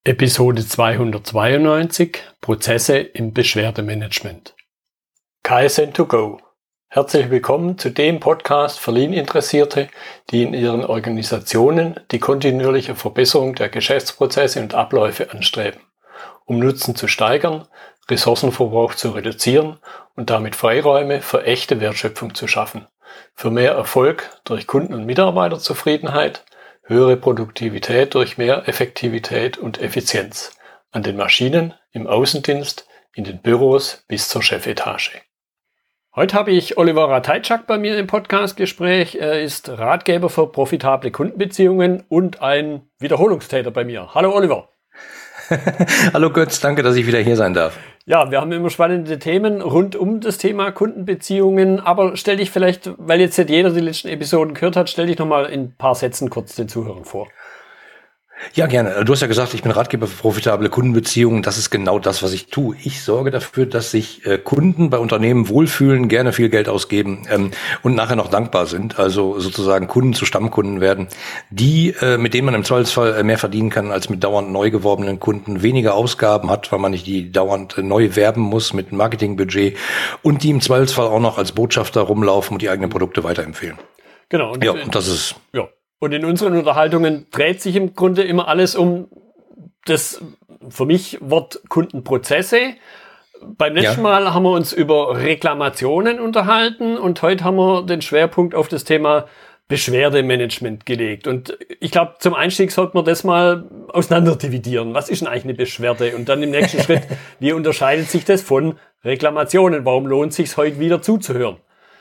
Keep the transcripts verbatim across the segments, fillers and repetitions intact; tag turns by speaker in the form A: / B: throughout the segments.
A: Episode zweihundertzweiundneunzig Prozesse im Beschwerdemanagement. K S N to go. Herzlich willkommen zu dem Podcast für Lean-Interessierte, die in ihren Organisationen die kontinuierliche Verbesserung der Geschäftsprozesse und Abläufe anstreben, um Nutzen zu steigern, Ressourcenverbrauch zu reduzieren und damit Freiräume für echte Wertschöpfung zu schaffen, für mehr Erfolg durch Kunden- und Mitarbeiterzufriedenheit, höhere Produktivität durch mehr Effektivität und Effizienz an den Maschinen, im Außendienst, in den Büros bis zur Chefetage. Heute habe ich Oliver Ratajczak bei mir im Podcastgespräch. Er ist Ratgeber für profitable Kundenbeziehungen und ein Wiederholungstäter bei mir. Hallo Oliver.
B: Hallo Götz, danke, dass ich wieder hier sein darf.
A: Ja, wir haben immer spannende Themen rund um das Thema Kundenbeziehungen, aber stell dich vielleicht, weil jetzt nicht jeder die letzten Episoden gehört hat, stell dich nochmal in ein paar Sätzen kurz den Zuhörern vor.
B: Ja, gerne. Du hast ja gesagt, ich bin Ratgeber für profitable Kundenbeziehungen. Das ist genau das, was ich tue. Ich sorge dafür, dass sich äh, Kunden bei Unternehmen wohlfühlen, gerne viel Geld ausgeben ähm, und nachher noch dankbar sind. Also sozusagen Kunden zu Stammkunden werden, die äh, mit denen man im Zweifelsfall äh, mehr verdienen kann als mit dauernd neu geworbenen Kunden, weniger Ausgaben hat, weil man nicht die dauernd äh, neu werben muss mit Marketingbudget und die im Zweifelsfall auch noch als Botschafter rumlaufen und die eigenen Produkte weiterempfehlen.
A: Genau. Und
B: ja, und das ist...
A: Ja. Und in unseren Unterhaltungen dreht sich im Grunde immer alles um das, für mich, Wort Kundenprozesse. Beim letzten ja. Mal haben wir uns über Reklamationen unterhalten und heute haben wir den Schwerpunkt auf das Thema Beschwerdemanagement gelegt. Und ich glaube, zum Einstieg sollte man das mal auseinander dividieren. Was ist denn eigentlich eine Beschwerde? Und dann im nächsten Schritt, wie unterscheidet sich das von Reklamationen? Warum lohnt es sich heute wieder zuzuhören?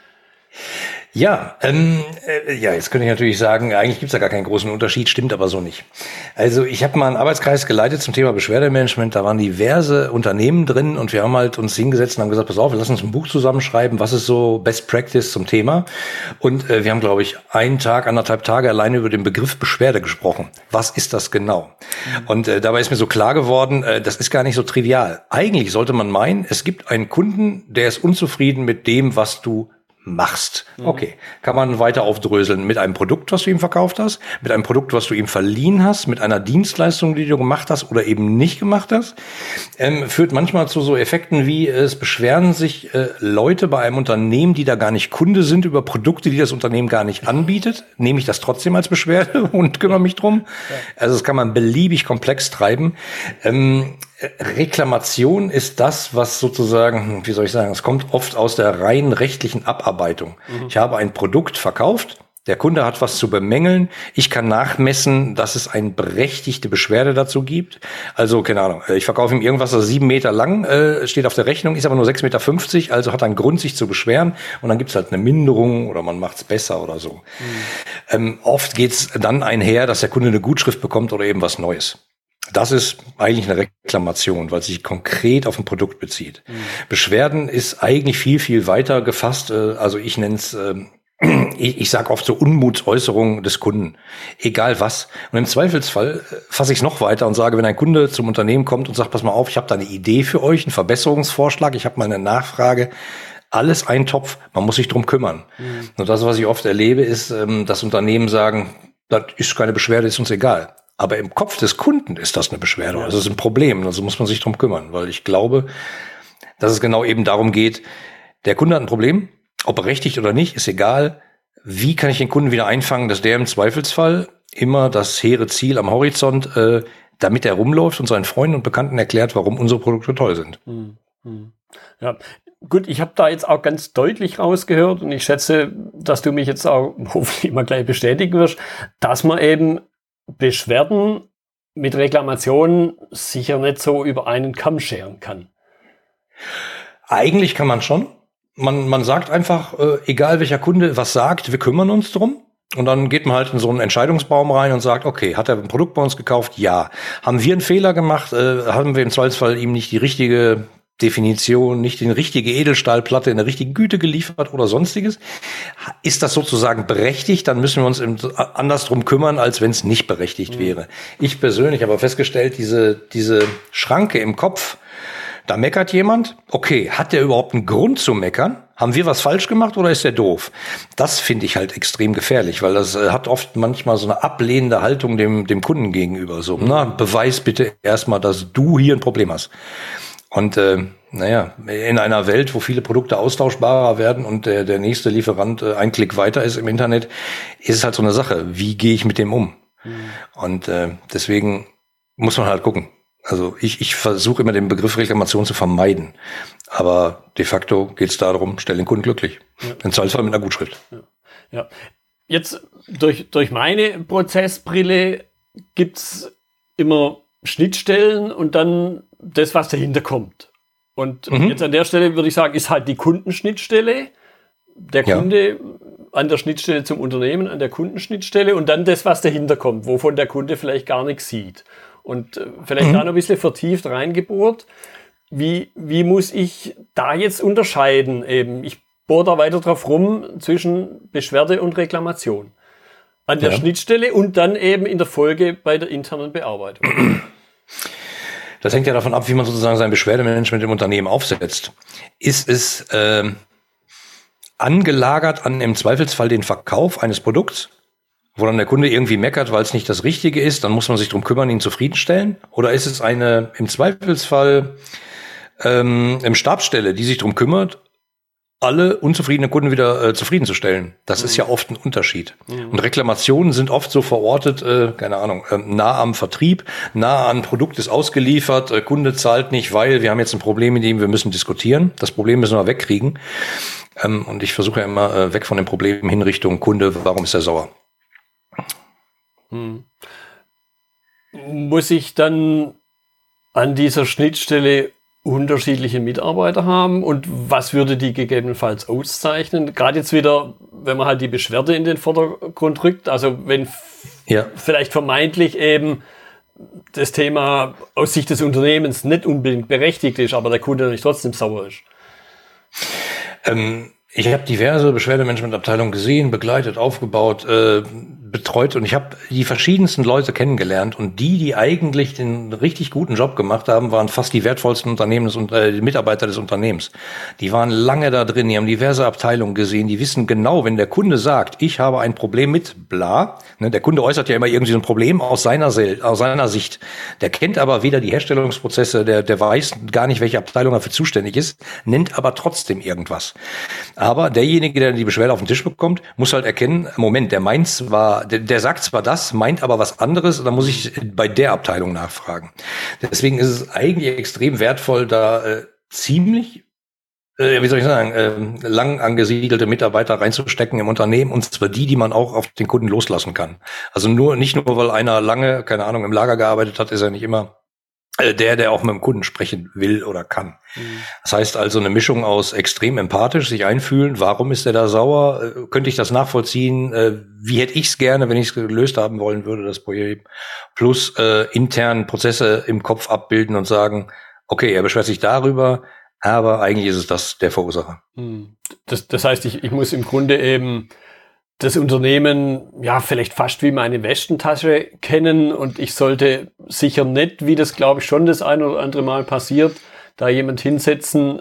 B: Ja, ähm, äh, ja, jetzt könnte ich natürlich sagen, eigentlich gibt's da gar keinen großen Unterschied, stimmt aber so nicht. Also ich habe mal einen Arbeitskreis geleitet zum Thema Beschwerdemanagement, da waren diverse Unternehmen drin und wir haben halt uns hingesetzt und haben gesagt, pass auf, wir lassen uns ein Buch zusammenschreiben, was ist so Best Practice zum Thema. Und äh, wir haben, glaube ich, einen Tag, anderthalb Tage alleine über den Begriff Beschwerde gesprochen. Was ist das genau? Mhm. Und äh, dabei ist mir so klar geworden, äh, das ist gar nicht so trivial. Eigentlich sollte man meinen, es gibt einen Kunden, der ist unzufrieden mit dem, was du machst. Okay, kann man weiter aufdröseln mit einem Produkt, was du ihm verkauft hast, mit einem Produkt, was du ihm verliehen hast, mit einer Dienstleistung, die du gemacht hast oder eben nicht gemacht hast, ähm, führt manchmal zu so Effekten wie, es beschweren sich äh, Leute bei einem Unternehmen, die da gar nicht Kunde sind, über Produkte, die das Unternehmen gar nicht anbietet, nehme ich das trotzdem als Beschwerde und kümmere mich drum. Also das kann man beliebig komplex treiben. Ähm, Reklamation ist das, was sozusagen, wie soll ich sagen, es kommt oft aus der rein rechtlichen Abarbeitung. Mhm. Ich habe ein Produkt verkauft, der Kunde hat was zu bemängeln, ich kann nachmessen, dass es eine berechtigte Beschwerde dazu gibt. Also, keine Ahnung, ich verkaufe ihm irgendwas, das sieben Meter lang äh, steht auf der Rechnung, ist aber nur sechs Meter fünfzig, also hat er einen Grund, sich zu beschweren und dann gibt's halt eine Minderung oder man macht's besser oder so. Mhm. Ähm, oft geht's dann einher, dass der Kunde eine Gutschrift bekommt oder eben was Neues. Das ist eigentlich eine Reklamation, weil es sich konkret auf ein Produkt bezieht. Mhm. Beschwerden ist eigentlich viel, viel weiter gefasst. Also ich nenne es, ich, ich sage oft so Unmutsäußerungen des Kunden. Egal was. Und im Zweifelsfall fasse ich es noch weiter und sage, wenn ein Kunde zum Unternehmen kommt und sagt, pass mal auf, ich habe da eine Idee für euch, einen Verbesserungsvorschlag, ich habe mal eine Nachfrage. Alles ein Topf, man muss sich drum kümmern. Mhm. Und das, was ich oft erlebe, ist, dass Unternehmen sagen, das ist keine Beschwerde, ist uns egal. Aber im Kopf des Kunden ist das eine Beschwerde. Das ist ein Problem. Also muss man sich drum kümmern. Weil ich glaube, dass es genau eben darum geht, der Kunde hat ein Problem, ob berechtigt oder nicht, ist egal. Wie kann ich den Kunden wieder einfangen, dass der im Zweifelsfall immer das hehre Ziel am Horizont, äh, damit er rumläuft und seinen Freunden und Bekannten erklärt, warum unsere Produkte toll sind.
A: Hm, hm. Ja, gut, ich habe da jetzt auch ganz deutlich rausgehört und ich schätze, dass du mich jetzt auch hoffentlich mal gleich bestätigen wirst, dass man eben Beschwerden mit Reklamationen sicher nicht so über einen Kamm scheren kann.
B: Eigentlich kann man schon. Man, man sagt einfach, äh, egal welcher Kunde was sagt, wir kümmern uns drum. Und dann geht man halt in so einen Entscheidungsbaum rein und sagt, okay, hat er ein Produkt bei uns gekauft? Ja. Haben wir einen Fehler gemacht? Äh, haben wir im Zweifelsfall ihm nicht die richtige Definition, nicht die richtige Edelstahlplatte in der richtigen Güte geliefert oder sonstiges? Ist das sozusagen berechtigt? Dann müssen wir uns anders drum kümmern, als wenn es nicht berechtigt mhm. wäre. Ich persönlich habe festgestellt, diese, diese Schranke im Kopf, da meckert jemand. Okay, hat der überhaupt einen Grund zu meckern? Haben wir was falsch gemacht oder ist der doof? Das finde ich halt extrem gefährlich, weil das äh, hat oft manchmal so eine ablehnende Haltung dem, dem Kunden gegenüber. So, na, beweis bitte erstmal, dass du hier ein Problem hast. Und äh, naja, in einer Welt, wo viele Produkte austauschbarer werden und der, der nächste Lieferant äh, ein Klick weiter ist im Internet, ist es halt so eine Sache. Wie gehe ich mit dem um? Mhm. Und äh, deswegen muss man halt gucken. Also ich, ich versuche immer den Begriff Reklamation zu vermeiden. Aber de facto geht es darum, stell den Kunden glücklich. Ja. Im Zweifelsfall mit einer Gutschrift.
A: Ja. Ja. Jetzt durch, durch meine Prozessbrille gibt's immer Schnittstellen und dann das, was dahinter kommt. Und mhm. jetzt an der Stelle würde ich sagen, ist halt die Kundenschnittstelle, der Kunde ja. an der Schnittstelle zum Unternehmen, an der Kundenschnittstelle und dann das, was dahinter kommt, wovon der Kunde vielleicht gar nichts sieht. Und vielleicht mhm. da noch ein bisschen vertieft reingebohrt. Wie, wie muss ich da jetzt unterscheiden? Eben, ich bohre da weiter drauf rum zwischen Beschwerde und Reklamation. An der ja. Schnittstelle und dann eben in der Folge bei der internen Bearbeitung.
B: Das hängt ja davon ab, wie man sozusagen sein Beschwerdemanagement im Unternehmen aufsetzt. Ist es äh, angelagert an im Zweifelsfall den Verkauf eines Produkts, wo dann der Kunde irgendwie meckert, weil es nicht das Richtige ist, dann muss man sich drum kümmern, ihn zufriedenstellen? Oder ist es eine im Zweifelsfall ähm, im Stabsstelle, die sich drum kümmert, alle unzufriedenen Kunden wieder äh, zufriedenzustellen? Das mhm. ist ja oft ein Unterschied. Mhm. Und Reklamationen sind oft so verortet, äh, keine Ahnung, äh, nah am Vertrieb, nah an Produkt ist ausgeliefert, äh, Kunde zahlt nicht, weil wir haben jetzt ein Problem mit ihm, wir müssen diskutieren. Das Problem müssen wir wegkriegen. Ähm, und ich versuche ja immer äh, weg von dem Problem hin Richtung Kunde, warum ist er sauer?
A: Hm. Muss ich dann an dieser Schnittstelle unterschiedliche Mitarbeiter haben und was würde die gegebenenfalls auszeichnen? Gerade jetzt wieder, wenn man halt die Beschwerde in den Vordergrund rückt, also wenn f- ja. vielleicht vermeintlich eben das Thema aus Sicht des Unternehmens nicht unbedingt berechtigt ist, aber der Kunde nicht trotzdem sauer ist.
B: Ähm, ich habe diverse Beschwerdemanagementabteilungen gesehen, begleitet, aufgebaut, äh, betreut und ich habe die verschiedensten Leute kennengelernt und die, die eigentlich den richtig guten Job gemacht haben, waren fast die wertvollsten Unternehmens und äh, die Mitarbeiter des Unternehmens. Die waren lange da drin, die haben diverse Abteilungen gesehen, die wissen genau, wenn der Kunde sagt, ich habe ein Problem mit bla, ne, der Kunde äußert ja immer irgendwie so ein Problem aus seiner, aus seiner Sicht. Der kennt aber weder die Herstellungsprozesse, der, der weiß gar nicht, welche Abteilung dafür zuständig ist, nennt aber trotzdem irgendwas. Aber derjenige, der die Beschwerde auf den Tisch bekommt, muss halt erkennen, Moment, der meint zwar, der, der sagt zwar das, meint aber was anderes, und dann muss ich bei der Abteilung nachfragen. Deswegen ist es eigentlich extrem wertvoll, da äh, ziemlich, äh, wie soll ich sagen, äh, lang angesiedelte Mitarbeiter reinzustecken im Unternehmen, und zwar die, die man auch auf den Kunden loslassen kann. Also nur nicht nur, weil einer lange, keine Ahnung, im Lager gearbeitet hat, ist er nicht immer der, der auch mit dem Kunden sprechen will oder kann. Mhm. Das heißt also eine Mischung aus extrem empathisch, sich einfühlen, warum ist der da sauer, äh, könnte ich das nachvollziehen, äh, wie hätte ich es gerne, wenn ich es gelöst haben wollen würde, das Problem, plus äh, intern Prozesse im Kopf abbilden und sagen, okay, er beschwert sich darüber, aber eigentlich ist es das der Verursacher.
A: Mhm. Das, das heißt, ich, ich muss im Grunde eben das Unternehmen, ja, vielleicht fast wie meine Westentasche kennen, und ich sollte sicher nicht, wie das glaube ich schon das ein oder andere Mal passiert, da jemand hinsetzen,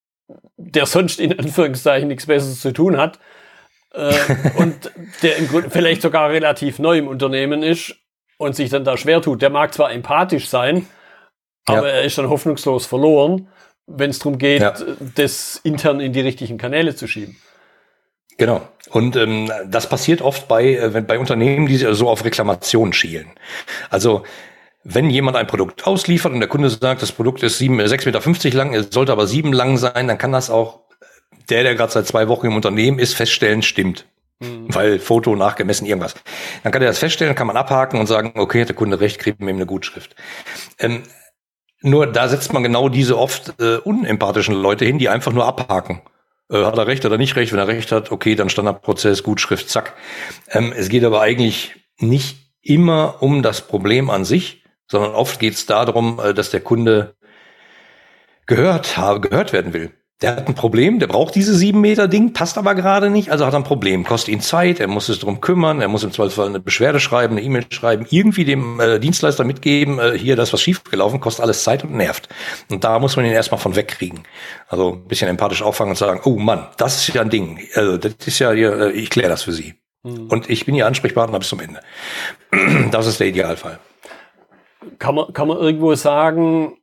A: der sonst in Anführungszeichen nichts Besseres zu tun hat äh, und der im Grunde vielleicht sogar relativ neu im Unternehmen ist und sich dann da schwer tut. Der mag zwar empathisch sein, aber ja. er ist dann hoffnungslos verloren, wenn es darum geht, ja. das intern in die richtigen Kanäle zu schieben.
B: Genau. Und ähm, das passiert oft bei äh, bei Unternehmen, die so auf Reklamation schielen. Also wenn jemand ein Produkt ausliefert und der Kunde sagt, das Produkt ist sieben, sechs Meter fünfzig lang, es sollte aber sieben lang sein, dann kann das auch der, der gerade seit zwei Wochen im Unternehmen ist, feststellen, stimmt. Mhm. Weil Foto nachgemessen, irgendwas. Dann kann er das feststellen, kann man abhaken und sagen, okay, hat der Kunde recht, kriegt mir eine Gutschrift. Ähm, nur da setzt man genau diese oft äh, unempathischen Leute hin, die einfach nur abhaken. Hat er recht, hat er nicht recht? Wenn er recht hat, okay, dann Standardprozess, Gutschrift, zack. Ähm, es geht aber eigentlich nicht immer um das Problem an sich, sondern oft geht es darum, dass der Kunde gehört, gehört werden will. Der hat ein Problem, der braucht diese sieben Meter Ding, passt aber gerade nicht, also hat er ein Problem. Kostet ihn Zeit, er muss sich drum kümmern, er muss im Zweifelsfall eine Beschwerde schreiben, eine E-Mail schreiben, irgendwie dem äh, Dienstleister mitgeben, äh, hier, da ist was schiefgelaufen, kostet alles Zeit und nervt. Und da muss man ihn erstmal von wegkriegen. Also ein bisschen empathisch auffangen und sagen, oh Mann, das ist ja ein Ding, also das ist ja hier, äh, ich kläre das für Sie. Mhm. Und ich bin Ihr Ansprechpartner bis zum Ende. Das ist der Idealfall.
A: Kann man, kann man irgendwo sagen,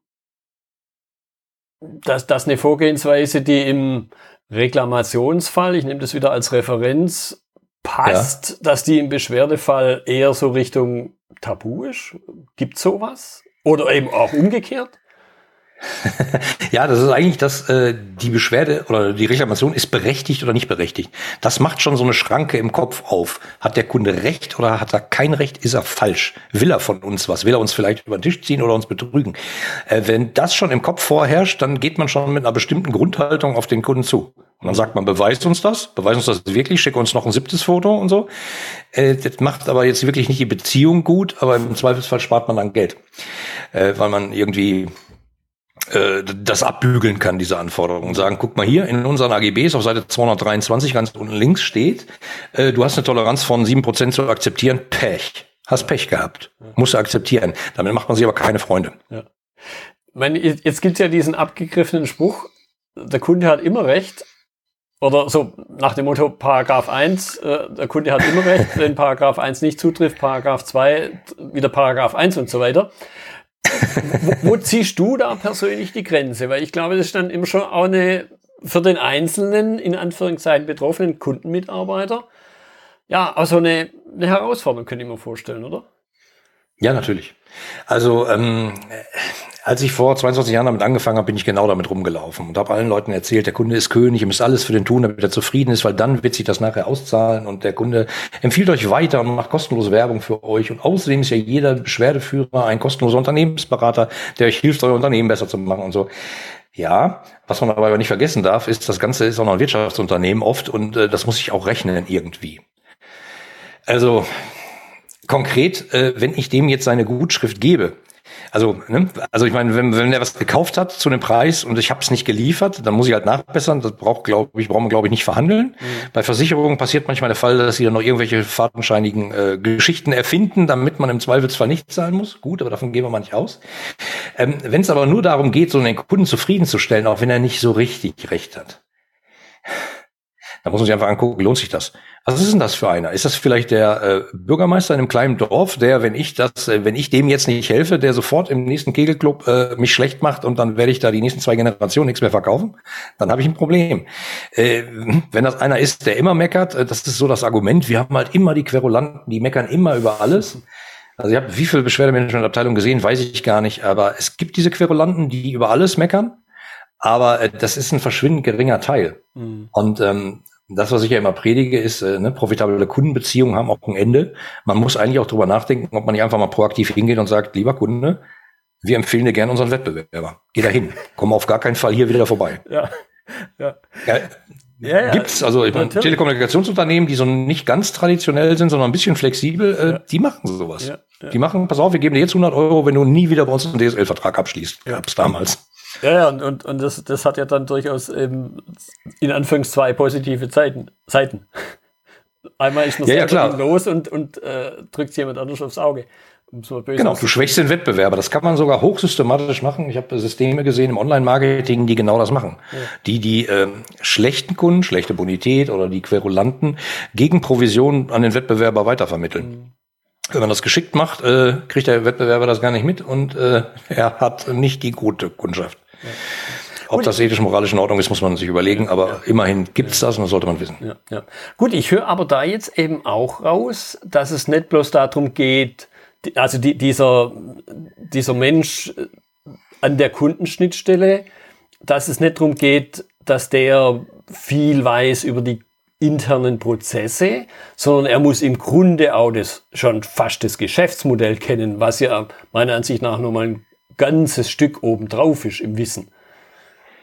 A: dass das eine Vorgehensweise, die im Reklamationsfall, ich nehme das wieder als Referenz, passt, ja. dass die im Beschwerdefall eher so Richtung Tabu ist? Gibt es sowas? Oder eben auch umgekehrt?
B: Ja, das ist eigentlich das, äh, die Beschwerde oder die Reklamation ist berechtigt oder nicht berechtigt. Das macht schon so eine Schranke im Kopf auf. Hat der Kunde recht oder hat er kein Recht? Ist er falsch? Will er von uns was? Will er uns vielleicht über den Tisch ziehen oder uns betrügen? Äh, wenn das schon im Kopf vorherrscht, dann geht man schon mit einer bestimmten Grundhaltung auf den Kunden zu. Und dann sagt man, beweist uns das, beweist uns das wirklich, schick uns noch ein siebtes Foto und so. Äh, das macht aber jetzt wirklich nicht die Beziehung gut, aber im Zweifelsfall spart man dann Geld. Äh, weil man irgendwie das abbügeln kann, diese Anforderungen, und sagen, guck mal hier, in unseren A G Bs auf Seite zweihundertdreiundzwanzig ganz unten links steht, äh, du hast eine Toleranz von sieben Prozent zu akzeptieren, Pech. Hast Pech gehabt. Musst du akzeptieren. Damit macht man sich aber keine Freunde. Ja.
A: Ich meine, jetzt gibt's ja diesen abgegriffenen Spruch, der Kunde hat immer recht, oder so nach dem Motto Paragraph eins, äh, der Kunde hat immer recht, wenn Paragraph eins nicht zutrifft, Paragraph zwei, wieder Paragraph eins und so weiter. wo, wo ziehst du da persönlich die Grenze? Weil ich glaube, das ist dann immer schon auch eine für den einzelnen, in Anführungszeichen betroffenen Kundenmitarbeiter, ja, auch so eine, eine Herausforderung, könnte ich mir vorstellen, oder?
B: Ja, natürlich. Also, ähm, als ich vor zweiundzwanzig Jahren damit angefangen habe, bin ich genau damit rumgelaufen und habe allen Leuten erzählt, der Kunde ist König, ihr müsst alles für den tun, damit er zufrieden ist, weil dann wird sich das nachher auszahlen und der Kunde empfiehlt euch weiter und macht kostenlose Werbung für euch. Und außerdem ist ja jeder Beschwerdeführer ein kostenloser Unternehmensberater, der euch hilft, euer Unternehmen besser zu machen und so. Ja, was man aber nicht vergessen darf, ist, das Ganze ist auch noch ein Wirtschaftsunternehmen oft und äh, das muss sich auch rechnen irgendwie. Also konkret, äh, wenn ich dem jetzt seine Gutschrift gebe, also, ne, also ich meine, wenn, wenn er was gekauft hat zu einem Preis und ich habe es nicht geliefert, dann muss ich halt nachbessern. Das braucht, glaube ich, braucht man, glaube ich, nicht verhandeln. Mhm. Bei Versicherungen passiert manchmal der Fall, dass sie dann noch irgendwelche fadenscheinigen äh, Geschichten erfinden, damit man im Zweifelsfall nicht zahlen muss. Gut, aber davon gehen wir mal nicht aus. Ähm, wenn es aber nur darum geht, so einen Kunden zufriedenzustellen, auch wenn er nicht so richtig recht hat, da muss man sich einfach angucken, lohnt sich das? Was ist denn das für einer? Ist das vielleicht der äh, Bürgermeister in einem kleinen Dorf, der, wenn ich das, äh, wenn ich dem jetzt nicht helfe, der sofort im nächsten Kegelclub äh, mich schlecht macht und dann werde ich da die nächsten zwei Generationen nichts mehr verkaufen? Dann habe ich ein Problem. Äh, wenn das einer ist, der immer meckert, äh, das ist so das Argument, wir haben halt immer die Querulanten, die meckern immer über alles. Also ich habe wie viele Beschwerdemanagementabteilungen gesehen, weiß ich gar nicht, aber es gibt diese Querulanten, die über alles meckern, aber äh, das ist ein verschwindend geringer Teil. Mhm. Und ähm, das, was ich ja immer predige, ist, äh, ne, profitable Kundenbeziehungen haben auch ein Ende. Man muss eigentlich auch drüber nachdenken, ob man nicht einfach mal proaktiv hingeht und sagt, lieber Kunde, wir empfehlen dir gerne unseren Wettbewerber. Geh da hin. Komm auf gar keinen Fall hier wieder vorbei. Ja, ja. ja, ja, ja. Gibt's, also ich meine, Telekommunikationsunternehmen, die so nicht ganz traditionell sind, sondern ein bisschen flexibel, äh, ja. die machen sowas. Ja, ja. Die machen, pass auf, wir geben dir jetzt hundert Euro, wenn du nie wieder bei uns einen D S L-Vertrag abschließt. Ja. Gab's damals.
A: Ja, ja, und, und, und das, das hat ja dann durchaus eben in Anführungszeichen zwei positive Zeiten, Seiten. Einmal ist man
B: ja,
A: selber
B: ja,
A: los und, und äh, drückt jemand anders aufs Auge. Um so böse
B: genau, du schwächst den Wettbewerber. Das kann man sogar hochsystematisch machen. Ich habe Systeme gesehen im Online-Marketing, die genau das machen. Ja. Die die ähm, schlechten Kunden, schlechte Bonität oder die Querulanten gegen Provision an den Wettbewerber weitervermitteln. Mhm. Wenn man das geschickt macht, äh, kriegt der Wettbewerber das gar nicht mit und äh, er hat nicht die gute Kundschaft. Ja. Ob das ethisch-moralisch in Ordnung ist, muss man sich überlegen, aber ja. immerhin gibt's das und das sollte man wissen.
A: Ja, ja. Gut, ich höre aber da jetzt eben auch raus, dass es nicht bloß darum geht, also die, dieser, dieser Mensch an der Kundenschnittstelle, dass es nicht darum geht, dass der viel weiß über die internen Prozesse, sondern er muss im Grunde auch das, schon fast das Geschäftsmodell kennen, was ja meiner Ansicht nach nochmal ein ganzes Stück obendrauf ist im Wissen.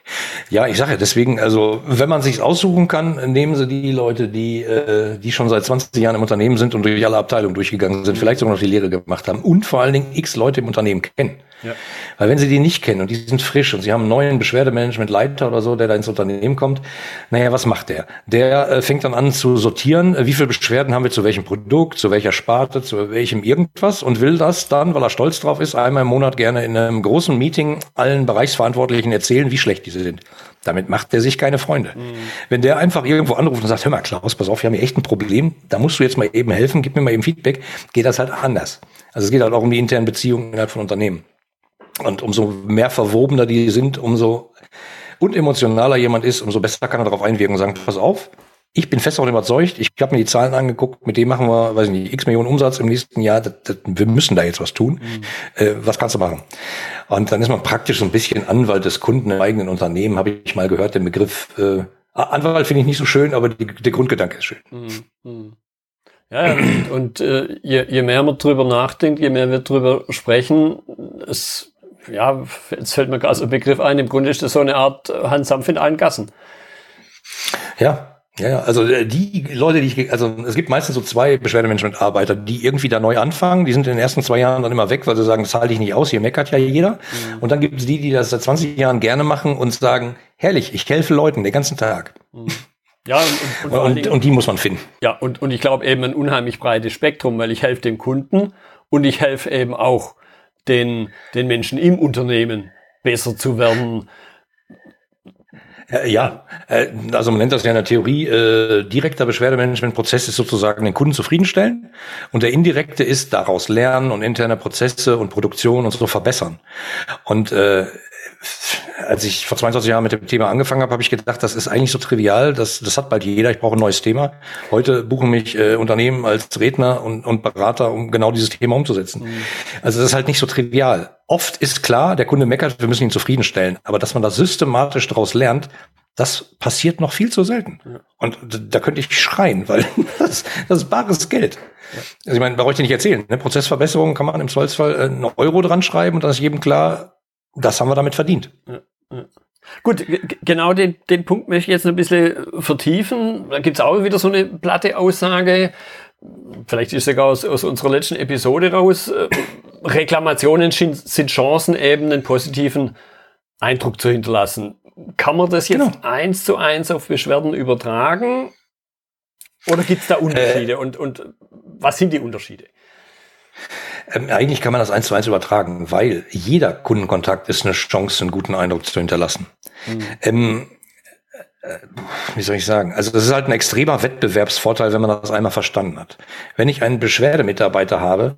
B: Ja, ich sage ja deswegen, also wenn man sich's aussuchen kann, nehmen Sie die Leute, die äh, die schon seit zwanzig Jahren im Unternehmen sind und durch alle Abteilungen durchgegangen sind, vielleicht sogar noch die Lehre gemacht haben und vor allen Dingen x Leute im Unternehmen kennen. Ja. Weil wenn Sie die nicht kennen und die sind frisch und Sie haben einen neuen Beschwerdemanagementleiter oder so, der da ins Unternehmen kommt, naja, was macht der? Der äh, fängt dann an zu sortieren, äh, wie viele Beschwerden haben wir zu welchem Produkt, zu welcher Sparte, zu welchem irgendwas und will das dann, weil er stolz drauf ist, einmal im Monat gerne in einem großen Meeting allen Bereichsverantwortlichen erzählen, wie schlecht diese sind. Damit macht er sich keine Freunde. Mhm. Wenn der einfach irgendwo anruft und sagt, hör mal Klaus, pass auf, wir haben hier echt ein Problem, da musst du jetzt mal eben helfen, gib mir mal eben Feedback, geht das halt anders. Also es geht halt auch um die internen Beziehungen innerhalb von Unternehmen. Und umso mehr verwobener die sind, umso unemotionaler jemand ist, umso besser kann er darauf einwirken und sagen, pass auf, ich bin fest davon überzeugt, ich habe mir die Zahlen angeguckt, mit dem machen wir, weiß ich nicht, x Millionen Umsatz im nächsten Jahr, das, das, wir müssen da jetzt was tun. Mhm. Äh, was kannst du machen? Und dann ist man praktisch so ein bisschen Anwalt des Kunden im eigenen Unternehmen, habe ich mal gehört, den Begriff, äh, Anwalt finde ich nicht so schön, aber die, der Grundgedanke ist schön.
A: Mhm. Ja, und, und äh, je, je mehr man drüber nachdenkt, je mehr wir drüber sprechen, es, ja, jetzt fällt mir gerade so ein Begriff ein, im Grunde ist das so eine Art Hans Sanft in allen Gassen.
B: Ja. Ja, ja, also die Leute, die ich, also es gibt meistens so zwei Beschwerdemanagementarbeiter, die irgendwie da neu anfangen, die sind in den ersten zwei Jahren dann immer weg, weil sie sagen, das halte ich nicht aus, hier meckert ja jeder. Mhm. Und dann gibt es die, die das seit zwanzig Jahren gerne machen und sagen, herrlich, ich helfe Leuten den ganzen Tag. Mhm. Ja, und, und, und, Dingen, und die muss man finden.
A: Ja, und, und ich glaube eben ein unheimlich breites Spektrum, weil ich helfe dem Kunden und ich helfe eben auch den, den Menschen im Unternehmen besser zu werden.
B: Ja, also man nennt das ja in der Theorie, äh, direkter Beschwerdemanagementprozess ist sozusagen den Kunden zufriedenstellen und der indirekte ist daraus lernen und interne Prozesse und Produktion und so verbessern. Und äh, als ich vor zweiundzwanzig Jahren mit dem Thema angefangen habe, habe ich gedacht, das ist eigentlich so trivial, das, das hat bald jeder, ich brauche ein neues Thema. Heute buchen mich äh, Unternehmen als Redner und, und Berater, um genau dieses Thema umzusetzen. Mhm. Also das ist halt nicht so trivial. Oft ist klar, der Kunde meckert, wir müssen ihn zufriedenstellen. Aber dass man da systematisch daraus lernt, das passiert noch viel zu selten. Ja. Und da könnte ich schreien, weil das, das ist bares Geld. Ja. Also ich meine, brauche ich dir nicht erzählen. Ne? Prozessverbesserung kann man im Zweifelsfall äh, einen Euro dran schreiben und dann ist jedem klar, das haben wir damit verdient.
A: Ja. Ja. Gut, g- genau den, den Punkt möchte ich jetzt ein bisschen vertiefen. Da gibt's auch wieder so eine platte Aussage. Vielleicht ist sogar aus, aus unserer letzten Episode raus. Reklamationen sind Chancen, eben einen positiven Eindruck zu hinterlassen. Kann man das jetzt genau. eins zu eins auf Beschwerden übertragen? Oder gibt's da Unterschiede? Äh, und, und was sind die Unterschiede?
B: Ähm, eigentlich kann man das eins zu eins übertragen, weil jeder Kundenkontakt ist eine Chance, einen guten Eindruck zu hinterlassen. Mhm. Ähm, äh, wie soll ich sagen? Also das ist halt ein extremer Wettbewerbsvorteil, wenn man das einmal verstanden hat. Wenn ich einen Beschwerdemitarbeiter habe,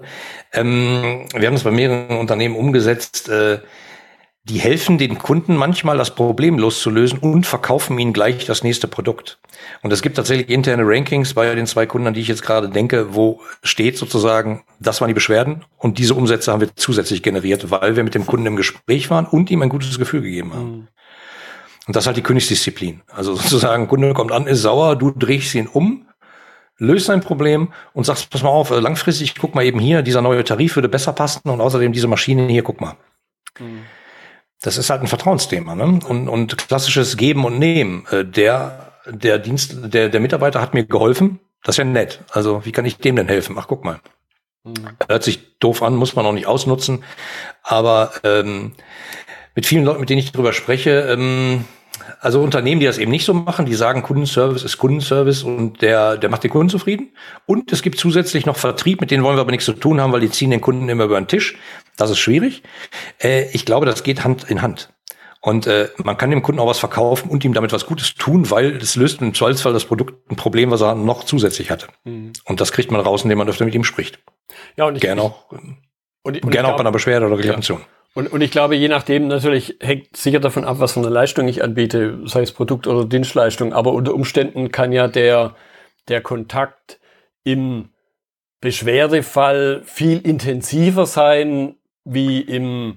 B: ähm, wir haben das bei mehreren Unternehmen umgesetzt, äh, die helfen den Kunden manchmal, das Problem loszulösen und verkaufen ihnen gleich das nächste Produkt. Und es gibt tatsächlich interne Rankings bei den zwei Kunden, an die ich jetzt gerade denke, wo steht sozusagen, das waren die Beschwerden und diese Umsätze haben wir zusätzlich generiert, weil wir mit dem Kunden im Gespräch waren und ihm ein gutes Gefühl gegeben haben. Mhm. Und das ist halt die Königsdisziplin. Also sozusagen, Kunde kommt an, ist sauer, du drehst ihn um, löst sein Problem und sagst, pass mal auf, langfristig, guck mal eben hier, dieser neue Tarif würde besser passen und außerdem diese Maschine hier, guck mal. Mhm. Das ist halt ein Vertrauensthema, ne? Und, und klassisches Geben und Nehmen. Äh, der, der Dienst, der, der Mitarbeiter hat mir geholfen. Das ist ja nett. Also, wie kann ich dem denn helfen? Ach, guck mal. Mhm. Hört sich doof an, muss man auch nicht ausnutzen. Aber, ähm, mit vielen Leuten, mit denen ich darüber spreche, ähm, also Unternehmen, die das eben nicht so machen, die sagen, Kundenservice ist Kundenservice und der, der macht den Kunden zufrieden. Und es gibt zusätzlich noch Vertrieb, mit denen wollen wir aber nichts zu tun haben, weil die ziehen den Kunden immer über den Tisch. Das ist schwierig. Äh, ich glaube, das geht Hand in Hand. Und äh, man kann dem Kunden auch was verkaufen und ihm damit was Gutes tun, weil es löst im Zweifelsfall das Produkt ein Problem, was er noch zusätzlich hatte. Mhm. Und das kriegt man raus, indem man öfter mit ihm spricht. Ja, und ich, gerne auch, und, und gerne auch bei einer Beschwerde oder Reklamation. Ja.
A: Und, und ich glaube, je nachdem natürlich hängt sicher davon ab, was für eine Leistung ich anbiete, sei es Produkt oder Dienstleistung. Aber unter Umständen kann ja der, der Kontakt im Beschwerdefall viel intensiver sein, wie im,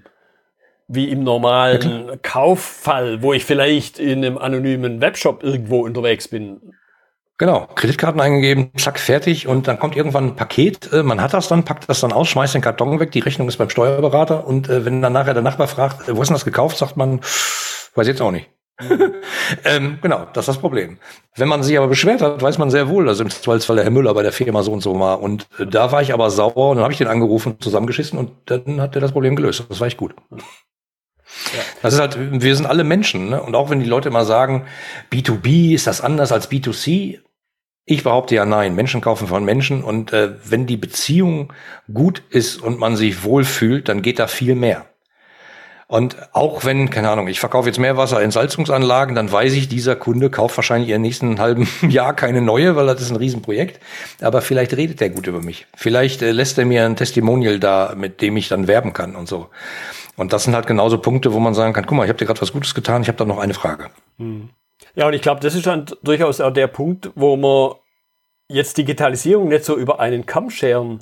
A: wie im normalen ja, Kauffall, wo ich vielleicht in einem anonymen Webshop irgendwo unterwegs bin.
B: Genau, Kreditkarten eingegeben, zack, fertig und dann kommt irgendwann ein Paket, man hat das dann, packt das dann aus, schmeißt den Karton weg, die Rechnung ist beim Steuerberater und äh, wenn dann nachher der Nachbar fragt, wo ist denn das gekauft, sagt man, weiß jetzt auch nicht. ähm, genau, das ist das Problem. Wenn man sich aber beschwert hat, weiß man sehr wohl, dass im Zweifelsfall der Herr Müller bei der Firma so und so war. Und äh, da war ich aber sauer und dann habe ich den angerufen, zusammengeschissen und dann hat er das Problem gelöst. Das war echt gut. Ja. Das ist halt, wir sind alle Menschen, ne? Und auch wenn die Leute immer sagen, B zwei B ist das anders als B zwei C, ich behaupte ja nein, Menschen kaufen von Menschen und äh, wenn die Beziehung gut ist und man sich wohlfühlt, dann geht da viel mehr. Und auch wenn, keine Ahnung, ich verkaufe jetzt Meerwasserentsalzungsanlagen, dann weiß ich, dieser Kunde kauft wahrscheinlich in nächsten halben Jahr keine neue, weil das ist ein Riesenprojekt. Aber vielleicht redet er gut über mich. Vielleicht äh, lässt er mir ein Testimonial da, mit dem ich dann werben kann und so. Und das sind halt genauso Punkte, wo man sagen kann, guck mal, ich habe dir gerade was Gutes getan, ich habe da noch eine Frage.
A: Ja, und ich glaube, das ist dann durchaus auch der Punkt, wo man jetzt Digitalisierung nicht so über einen Kamm scheren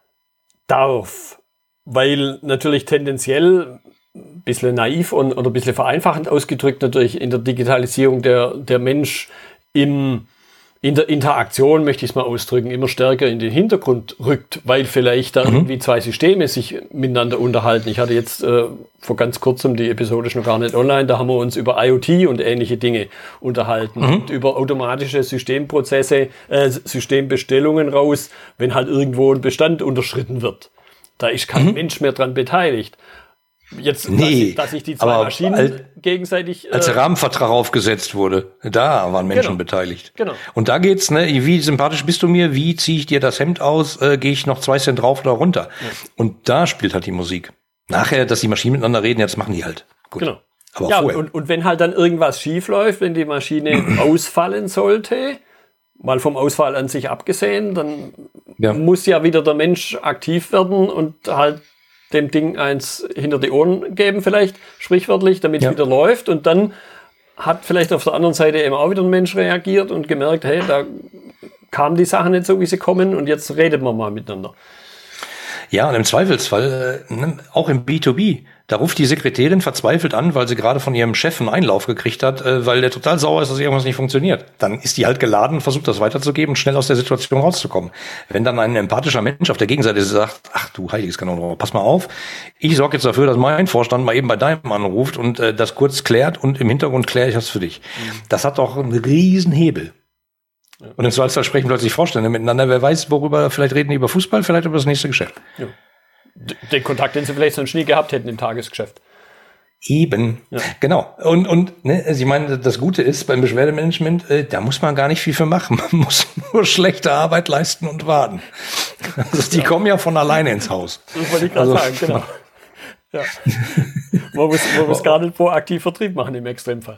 A: darf. Weil natürlich tendenziell ein bisschen naiv und, oder ein bisschen vereinfachend ausgedrückt natürlich in der Digitalisierung der, der Mensch im, in der Interaktion, möchte ich es mal ausdrücken, immer stärker in den Hintergrund rückt, weil vielleicht da mhm. irgendwie zwei Systeme sich miteinander unterhalten. Ich hatte jetzt äh, vor ganz kurzem, die Episode ist noch gar nicht online, da haben wir uns über IoT und ähnliche Dinge unterhalten mhm. und über automatische Systemprozesse, äh, Systembestellungen raus, wenn halt irgendwo ein Bestand unterschritten wird. Da ist kein mhm. Mensch mehr dran beteiligt. Jetzt,
B: nee,
A: dass, dass sich die zwei Maschinen
B: als,
A: gegenseitig... Äh,
B: als der Rahmenvertrag aufgesetzt wurde, da waren Menschen genau, beteiligt.
A: Genau.
B: Und da geht's, ne, wie sympathisch bist du mir, wie ziehe ich dir das Hemd aus, äh, gehe ich noch zwei Cent drauf oder runter. Ja. Und da spielt halt die Musik. Nachher, dass die Maschinen miteinander reden, jetzt machen die halt. Gut.
A: Genau.
B: Aber
A: ja,
B: vorher.
A: Und, und wenn halt dann irgendwas schief läuft, wenn die Maschine ausfallen sollte, mal vom Ausfall an sich abgesehen, dann ja. muss ja wieder der Mensch aktiv werden und halt dem Ding eins hinter die Ohren geben vielleicht, sprichwörtlich, damit es ja. wieder läuft. Und dann hat vielleicht auf der anderen Seite eben auch wieder ein Mensch reagiert und gemerkt, hey, da kamen die Sachen nicht so, wie sie kommen und jetzt redet man mal miteinander.
B: Ja, und im Zweifelsfall, äh, auch im B zwei B, da ruft die Sekretärin verzweifelt an, weil sie gerade von ihrem Chef einen Einlauf gekriegt hat, äh, weil der total sauer ist, dass irgendwas nicht funktioniert. Dann ist die halt geladen, versucht das weiterzugeben und schnell aus der Situation rauszukommen. Wenn dann ein empathischer Mensch auf der Gegenseite sagt, ach du heiliges Kanon, pass mal auf, ich sorge jetzt dafür, dass mein Vorstand mal eben bei deinem anruft und äh, das kurz klärt und im Hintergrund kläre ich das für dich. Mhm. Das hat doch einen riesen Hebel. Ja. Und im Zweifelsfall sprechen plötzlich Vorstände miteinander. Wer weiß, worüber, vielleicht reden die über Fußball, vielleicht über das nächste Geschäft.
A: Ja. Den Kontakt, den sie vielleicht sonst nie gehabt hätten im Tagesgeschäft.
B: Eben, ja. Genau. Und, und ne, also ich meine, das Gute ist, beim Beschwerdemanagement, äh, da muss man gar nicht viel für machen. Man muss nur schlechte Arbeit leisten und warten. Also die ja. kommen ja von alleine ins Haus. Das wollte ich gerade also, sagen, genau. Ja. Man muss, man muss gar nicht proaktiv Vertrieb machen im Extremfall.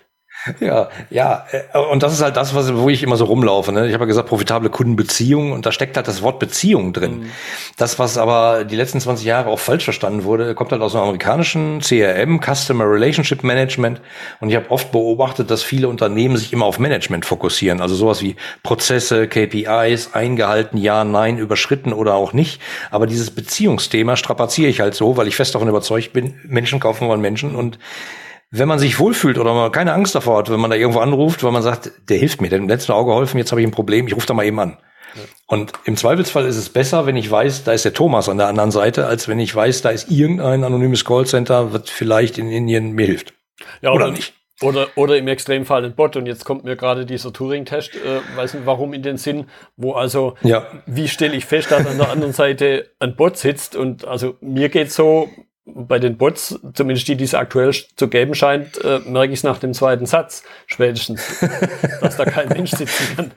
B: Ja, ja, und das ist halt das, was, wo ich immer so rumlaufe. Ne? Ich habe ja gesagt, profitable Kundenbeziehungen und da steckt halt das Wort Beziehung drin. Mhm. Das, was aber die letzten zwanzig Jahre auch falsch verstanden wurde, kommt halt aus dem amerikanischen C R M, Customer Relationship Management. Und ich habe oft beobachtet, dass viele Unternehmen sich immer auf Management fokussieren. Also sowas wie Prozesse, K P Is, eingehalten, ja, nein, überschritten oder auch nicht. Aber dieses Beziehungsthema strapaziere ich halt so, weil ich fest davon überzeugt bin, Menschen kaufen wollen Menschen und wenn man sich wohlfühlt oder man keine Angst davor hat, wenn man da irgendwo anruft, weil man sagt, der hilft mir, der hat im letzten Auge geholfen, jetzt habe ich ein Problem, ich rufe da mal eben an. Ja. Und im Zweifelsfall ist es besser, wenn ich weiß, da ist der Thomas an der anderen Seite, als wenn ich weiß, da ist irgendein anonymes Callcenter, was vielleicht in Indien mir hilft.
A: Ja, oder, oder nicht. Oder, oder im Extremfall ein Bot. Und jetzt kommt mir gerade dieser Turing-Test, äh, weiß nicht warum, in den Sinn, wo also, ja. wie stelle ich fest, dass an der anderen Seite ein Bot sitzt und also mir geht's so, bei den Bots, zumindest die, die es aktuell zu geben scheint, äh, merke ich es nach dem zweiten Satz spätestens, dass da kein Mensch sitzen kann.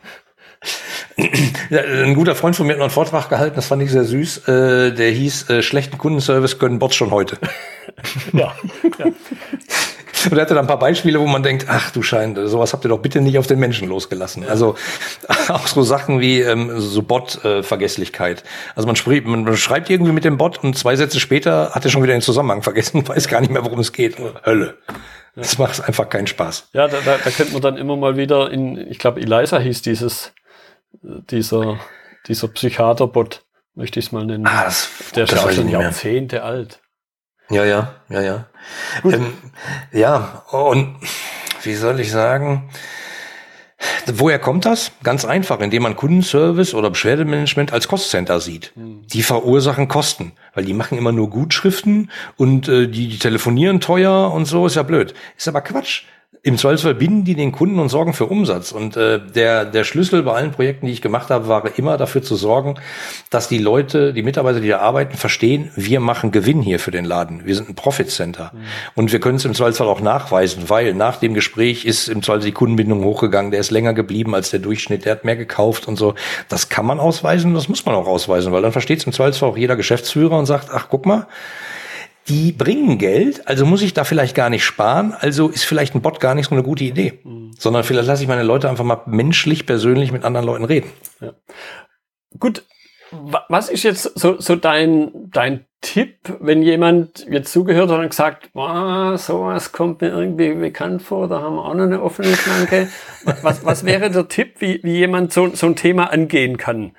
B: Ja, ein guter Freund von mir hat noch einen Vortrag gehalten, das fand ich sehr süß, äh, der hieß, äh, schlechten Kundenservice können Bots schon heute. Ja, ja. Und er hatte dann ein paar Beispiele, wo man denkt, ach du Schein, sowas habt ihr doch bitte nicht auf den Menschen losgelassen. Ja. Also auch so Sachen wie ähm, so Bot-Vergesslichkeit. Also man, spricht, man schreibt irgendwie mit dem Bot und zwei Sätze später hat er schon wieder den Zusammenhang vergessen und weiß gar nicht mehr, worum es geht. Hölle. Ja. Das macht einfach keinen Spaß.
A: Ja, da, da, da könnte man dann immer mal wieder in, ich glaube, Eliza hieß dieses, dieser, dieser Psychiater-Bot, möchte ich es mal nennen.
B: Ah, das,
A: der ist ja auch schon Jahrzehnte alt.
B: Ja, ja, ja, ja. Ähm, ja, und wie soll ich sagen, woher kommt das? Ganz einfach, indem man Kundenservice oder Beschwerdemanagement als Cost-Center sieht. Mhm. Die verursachen Kosten, weil die machen immer nur Gutschriften und äh, die, die telefonieren teuer und so, ist ja blöd. Ist aber Quatsch. Im Zweifelsfall binden die den Kunden und sorgen für Umsatz. Und äh, der der Schlüssel bei allen Projekten, die ich gemacht habe, war immer dafür zu sorgen, dass die Leute, die Mitarbeiter, die da arbeiten, verstehen, wir machen Gewinn hier für den Laden. Wir sind ein Profit Center. Mhm. Und wir können es im Zweifelsfall auch nachweisen, weil nach dem Gespräch ist im Zweifelsfall die Kundenbindung hochgegangen, der ist länger geblieben als der Durchschnitt, der hat mehr gekauft und so. Das kann man ausweisen, das muss man auch ausweisen, weil dann versteht es im Zweifelsfall auch jeder Geschäftsführer und sagt, ach, guck mal, die bringen Geld, also muss ich da vielleicht gar nicht sparen, also ist vielleicht ein Bot gar nicht so eine gute Idee, mhm. sondern vielleicht lasse ich meine Leute einfach mal menschlich, persönlich mit anderen Leuten reden.
A: Ja. Gut, was ist jetzt so, so dein, dein Tipp, wenn jemand jetzt zugehört hat und gesagt, oh, sowas kommt mir irgendwie bekannt vor, da haben wir auch noch eine offene Flanke. Was, was wäre der Tipp, wie, wie jemand so, so ein Thema angehen kann?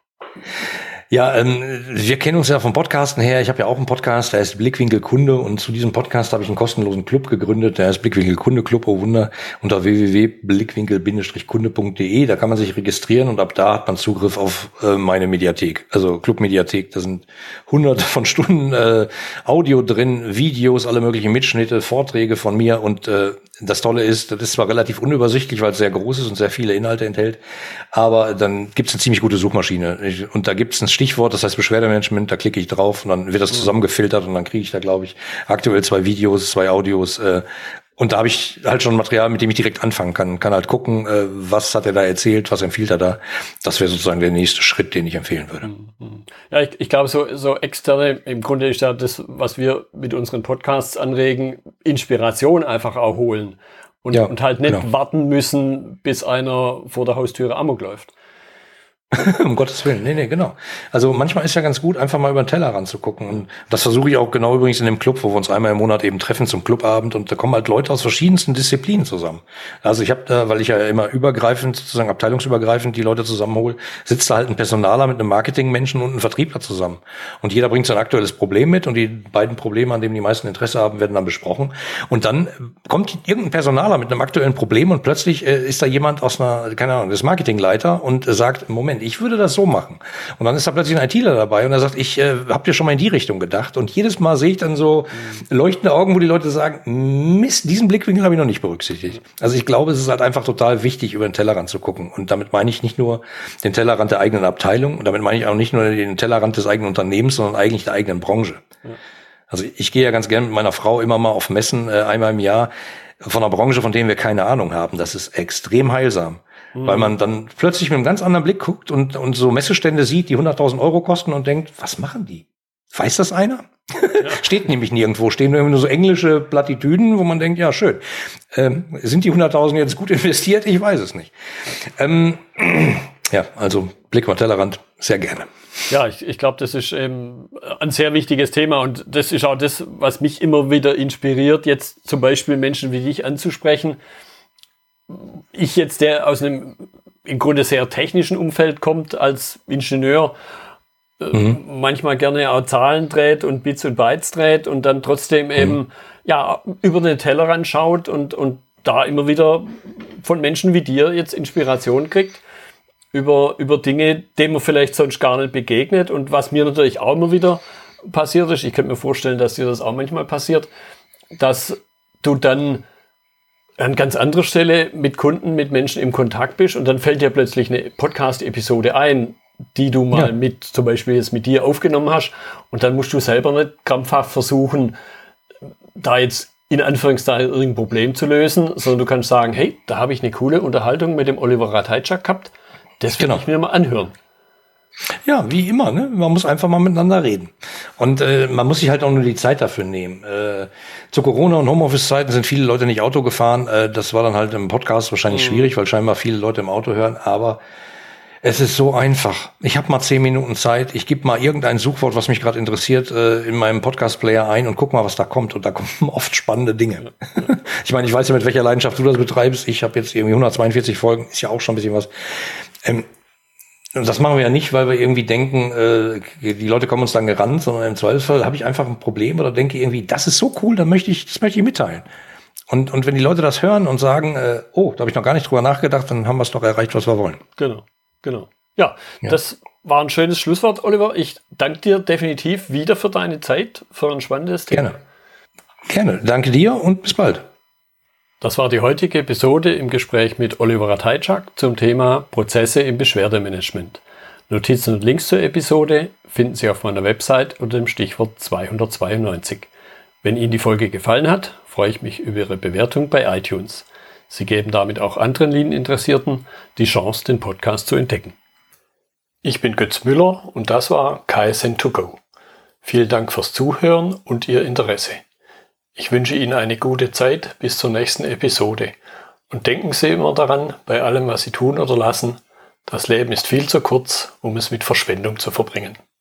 B: Ja, ähm, wir kennen uns ja vom Podcasten her. Ich habe ja auch einen Podcast, der heißt Blickwinkel Kunde, und zu diesem Podcast habe ich einen kostenlosen Club gegründet, der heißt Blickwinkel Kunde Club, oh Wunder, unter w w w punkt blickwinkel Bindestrich kunde punkt d e. Da kann man sich registrieren und ab da hat man Zugriff auf äh, meine Mediathek, also Club-Mediathek. Da sind hunderte von Stunden äh, Audio drin, Videos, alle möglichen Mitschnitte, Vorträge von mir, und äh, das Tolle ist, das ist zwar relativ unübersichtlich, weil es sehr groß ist und sehr viele Inhalte enthält, aber dann gibt es eine ziemlich gute Suchmaschine. Ich, und da gibt es ein Stichwort, das heißt Beschwerdemanagement, da klicke ich drauf und dann wird das zusammengefiltert und dann kriege ich da, glaube ich, aktuell zwei Videos, zwei Audios, äh, und da habe ich halt schon Material, mit dem ich direkt anfangen kann. Kann halt gucken, äh, was hat er da erzählt, was empfiehlt er da. Das wäre sozusagen der nächste Schritt, den ich empfehlen würde.
A: Ja, ich, ich glaube, so, so externe, im Grunde ist ja das, was wir mit unseren Podcasts anregen, Inspiration einfach auch holen. Und, ja, und halt nicht genau. warten müssen, bis einer vor der Haustüre Amok läuft.
B: Um Gottes Willen, nee, nee, genau. Also manchmal ist ja ganz gut, einfach mal über den Teller ranzugucken. Und das versuche ich auch genau übrigens in dem Club, wo wir uns einmal im Monat eben treffen zum Clubabend, und da kommen halt Leute aus verschiedensten Disziplinen zusammen. Also ich habe da, weil ich ja immer übergreifend, sozusagen abteilungsübergreifend die Leute zusammenhole, sitzt da halt ein Personaler mit einem Marketingmenschen und ein Vertriebler zusammen. Und jeder bringt sein aktuelles Problem mit, und die beiden Probleme, an denen die meisten Interesse haben, werden dann besprochen. Und dann kommt irgendein Personaler mit einem aktuellen Problem und plötzlich äh, ist da jemand aus einer, keine Ahnung, des Marketingleiter und äh, sagt, Moment, ich würde das so machen. Und dann ist da plötzlich ein ITler dabei und er sagt, ich äh, hab dir schon mal in die Richtung gedacht. Und jedes Mal sehe ich dann so mhm. leuchtende Augen, wo die Leute sagen, Mist, diesen Blickwinkel habe ich noch nicht berücksichtigt. Also ich glaube, es ist halt einfach total wichtig, über den Tellerrand zu gucken. Und damit meine ich nicht nur den Tellerrand der eigenen Abteilung, und damit meine ich auch nicht nur den Tellerrand des eigenen Unternehmens, sondern eigentlich der eigenen Branche. Ja. Also ich gehe ja ganz gerne mit meiner Frau immer mal auf Messen, äh, einmal im Jahr, von einer Branche, von denen wir keine Ahnung haben. Das ist extrem heilsam. Weil man dann plötzlich mit einem ganz anderen Blick guckt und, und so Messestände sieht, die hunderttausend Euro kosten, und denkt, was machen die? Weiß das einer? Ja. Steht nämlich nirgendwo, stehen nur so englische Plattitüden, wo man denkt, ja, schön. Ähm, sind die hunderttausend jetzt gut investiert? Ich weiß es nicht. Ähm, ja, also Blick über den Tellerrand, sehr gerne.
A: Ja, ich, ich glaube, das ist ähm, ein sehr wichtiges Thema, und das ist auch das, was mich immer wieder inspiriert, jetzt zum Beispiel Menschen wie dich anzusprechen. Ich jetzt, der aus einem im Grunde sehr technischen Umfeld kommt, als Ingenieur, äh, mhm. manchmal gerne auch Zahlen dreht und Bits und Bytes dreht und dann trotzdem mhm. eben ja über den Tellerrand schaut und, und da immer wieder von Menschen wie dir jetzt Inspiration kriegt über, über Dinge, denen man vielleicht sonst gar nicht begegnet. Und was mir natürlich auch immer wieder passiert ist, ich könnte mir vorstellen, dass dir das auch manchmal passiert, dass du dann an ganz anderer Stelle mit Kunden, mit Menschen im Kontakt bist, und dann fällt dir plötzlich eine Podcast-Episode ein, die du mal ja. mit, zum Beispiel jetzt mit dir aufgenommen hast, und dann musst du selber nicht krampfhaft versuchen, da jetzt in Anführungszeichen irgendein Problem zu lösen, sondern du kannst sagen, hey, da habe ich eine coole Unterhaltung mit dem Oliver Ratajczak gehabt, das will genau. ich mir mal anhören.
B: Ja, wie immer, ne? Man muss einfach mal miteinander reden. Und äh, man muss sich halt auch nur die Zeit dafür nehmen. Äh, zu Corona- und Homeoffice-Zeiten sind viele Leute nicht Auto gefahren. Äh, das war dann halt im Podcast wahrscheinlich mhm. schwierig, weil scheinbar viele Leute im Auto hören. Aber es ist so einfach. Ich habe mal zehn Minuten Zeit. Ich gebe mal irgendein Suchwort, was mich gerade interessiert, äh, in meinem Podcast-Player ein und guck mal, was da kommt. Und da kommen oft spannende Dinge. Ja. Ich meine, ich weiß ja, mit welcher Leidenschaft du das betreibst. Ich habe jetzt irgendwie hundertzweiundvierzig Folgen. Ist ja auch schon ein bisschen was. Ähm, Und das machen wir ja nicht, weil wir irgendwie denken, äh, die Leute kommen uns dann gerannt, sondern im Zweifelsfall habe ich einfach ein Problem oder denke irgendwie, das ist so cool, dann möchte ich, das möchte ich mitteilen. Und und wenn die Leute das hören und sagen, äh, oh, da habe ich noch gar nicht drüber nachgedacht, dann haben wir es doch erreicht, was wir wollen.
A: Genau, genau. Ja, ja, das war ein schönes Schlusswort, Oliver. Ich danke dir definitiv wieder für deine Zeit, für ein spannendes Thema.
B: Gerne. Gerne. Danke dir und bis bald.
A: Das war die heutige Episode im Gespräch mit Oliver Ratajczak zum Thema Prozesse im Beschwerdemanagement. Notizen und Links zur Episode finden Sie auf meiner Website unter dem Stichwort zweihundertzweiundneunzig. Wenn Ihnen die Folge gefallen hat, freue ich mich über Ihre Bewertung bei iTunes. Sie geben damit auch anderen Lean-Interessierten die Chance, den Podcast zu entdecken. Ich bin Götz Müller und das war K S N to go. Vielen Dank fürs Zuhören und Ihr Interesse. Ich wünsche Ihnen eine gute Zeit bis zur nächsten Episode. Und denken Sie immer daran, bei allem, was Sie tun oder lassen, das Leben ist viel zu kurz, um es mit Verschwendung zu verbringen.